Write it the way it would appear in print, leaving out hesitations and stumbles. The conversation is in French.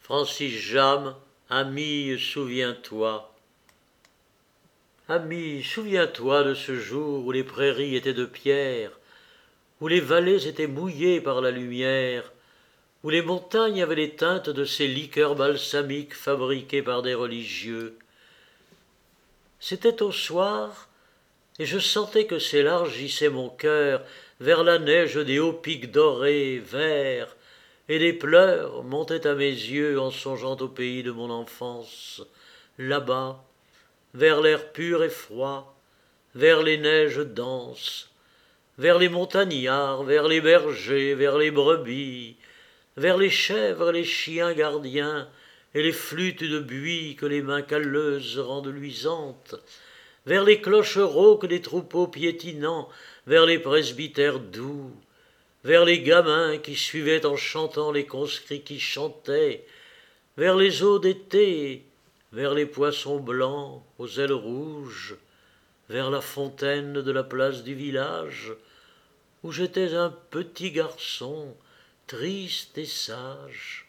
Francis Jam, ami, souviens-toi. Ami, souviens-toi de ce jour où les prairies étaient de pierre, où les vallées étaient mouillées par la lumière, où les montagnes avaient les teintes de ces liqueurs balsamiques fabriquées par des religieux. C'était au soir, et je sentais que s'élargissait mon cœur vers la neige des hauts pics dorés, verts, et des pleurs montaient à mes yeux en songeant au pays de mon enfance, là-bas, vers l'air pur et froid, vers les neiges denses, vers les montagnards, vers les bergers, vers les brebis, vers les chèvres et les chiens gardiens, et les flûtes de buis que les mains calleuses rendent luisantes, vers les cloches rauques des troupeaux piétinants, vers les presbytères doux, vers les gamins qui suivaient en chantant les conscrits qui chantaient, vers les eaux d'été, vers les poissons blancs aux ailes rouges, vers la fontaine de la place du village, où j'étais un petit garçon, triste et sage.